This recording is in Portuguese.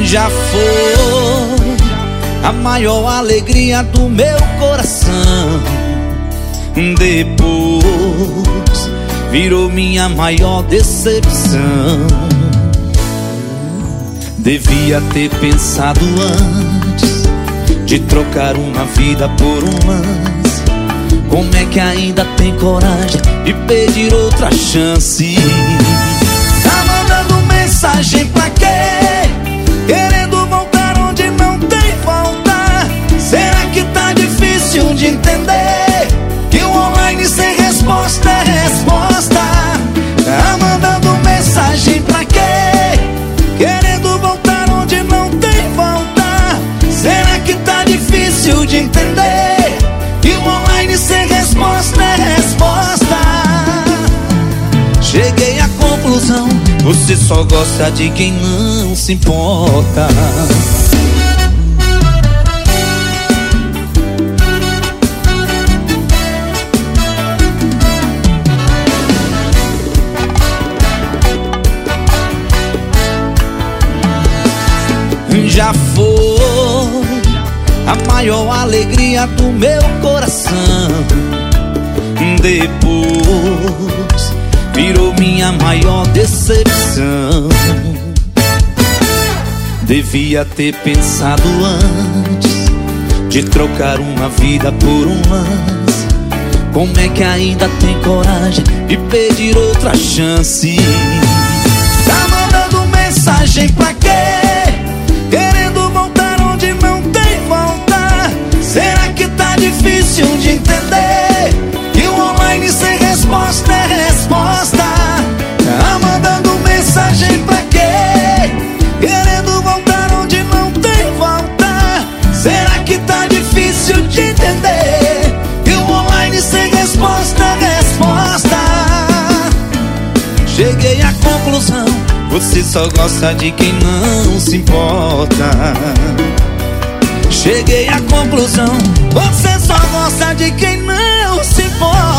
Já foi a maior alegria do meu coração. Depois virou minha maior decepção. Devia ter pensado antes de trocar uma vida por um lance. Como é que ainda tem coragem de pedir outra chance? Tá mandando mensagem pra quê? Querendo voltar onde não tem volta. Será que tá difícil de entender que o online sem resposta é resposta? Tá mandando mensagem pra quê? Querendo voltar onde não tem volta. Será que tá difícil de entender que o online sem resposta é resposta? Cheguei à conclusão: você só gosta de quem não se importa. Já foi a maior alegria do meu coração. Depois virou minha maior decepção. Devia ter pensado antes de trocar uma vida por um lance. Como é que ainda tem coragem de pedir outra chance? Tá mandando mensagem pra quê? Querendo voltar onde não tem volta. Será que tá difícil de entender que o online sem resposta é resposta? Tá mandando mensagem pra quê? Querendo voltar onde não tem volta. Será que tá difícil de entender que o online sem resposta é resposta? Cheguei à conclusão: você só gosta de quem não se importa. Cheguei à conclusão: você só gosta de quem não se importa.